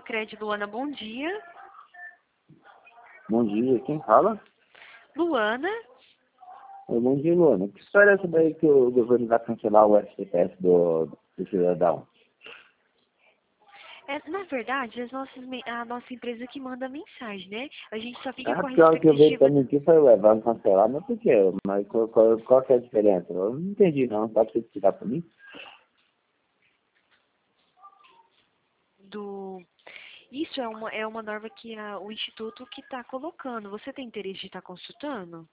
Locred, Luana, bom dia. Bom dia, quem fala? Luana? Bom dia, Luana. Que história é essa daí que o governo vai cancelar o FGTS do cidadão? Na verdade, a nossa empresa que manda mensagem, né? A gente só fica Ah, com a pior que eu vejo expectativa também que foi, ué, vai cancelar, mas por quê? Mas qual que é a diferença? Eu não entendi não, dá pra você explicar pra mim? do... Isso é uma norma que o Instituto que está colocando. Você tem interesse de estar consultando?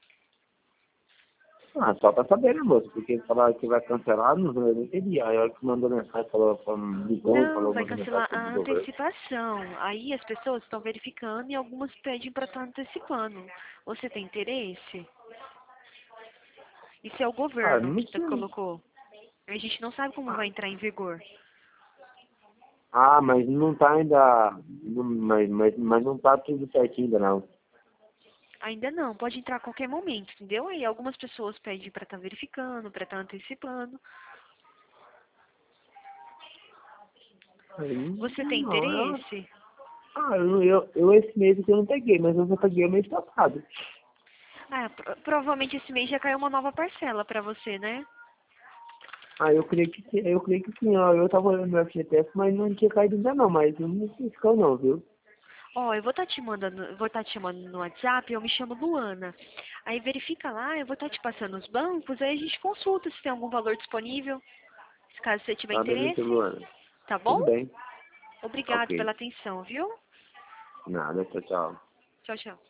Ah, só pra saber, né, moço? Porque falaram que vai cancelar, eu não entendi. Aí a hora que mandou mensagem, ligou, Não, falou, vai mandou mensagem cancelar sobre a o governo. antecipação. Aí as pessoas estão verificando e algumas pedem para estar antecipando. Você tem interesse? Isso é o Ah, governo não que sei. colocou. A gente não sabe como vai entrar em vigor. Ah, mas não tá ainda, mas não tá tudo certinho ainda não. Ainda não, pode entrar a qualquer momento, entendeu? Aí algumas pessoas pedem para estar verificando, para estar antecipando. Você tem Não, interesse? eu esse mês aqui eu não peguei, mas eu já peguei o mês passado. Provavelmente esse mês já caiu uma nova parcela para você, né? Ah, eu creio que sim, ó, eu tava olhando no FGTS, mas não tinha caído ainda não, mas eu não sei se caiu não, viu? Ó, eu vou estar te mandando no WhatsApp, eu me chamo Luana. Aí verifica lá, eu vou estar te passando os bancos, aí a gente consulta se tem algum valor disponível, se caso você tiver Tá, beleza, interesse, Luana. tá bom? Tudo bem. Obrigado Ok. pela atenção, viu? Nada, tchau, tchau. Tchau, tchau.